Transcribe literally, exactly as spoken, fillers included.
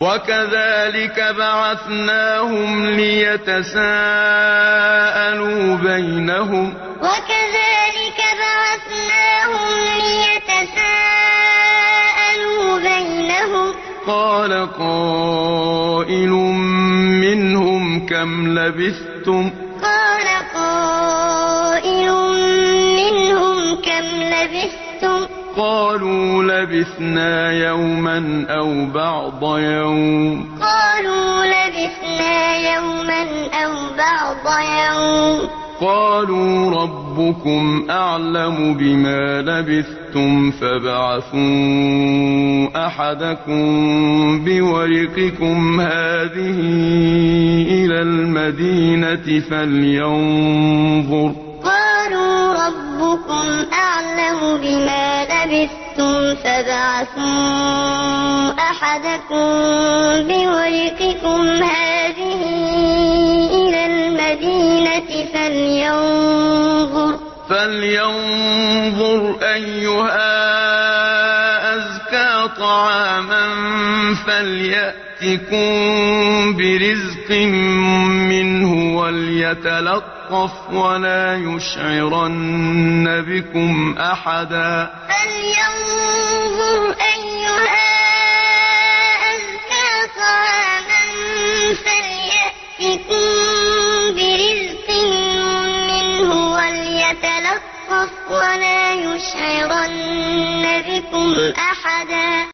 وكذلك بعثناهم ليتساءلوا بينهم وكذلك بعثناهم ليتساءلوا بينهم قال قائل منهم كم لبثتم قال قائل منهم كم لبثتم قالوا لبثنا يوما أو بعض يوم قالوا لبثنا يوما أو بعض يوم قالوا ربكم أعلم بما لبثتم فابعثوا أحدكم بورقكم هذه إلى المدينة فلينظر قالوا ربكم أعلم بما لبثتم فابعثوا أحدكم بورقكم هذه إلى المدينة فلينظر فلينظر أيها أزكى طعاما فليأتكم برزق منه وليتلطف ولا يشعرن بكم أحدا فلينظر أيها أزكى طعاما فليأتكم برزق منه وليتلطف ولا يشعرن بكم أحدا.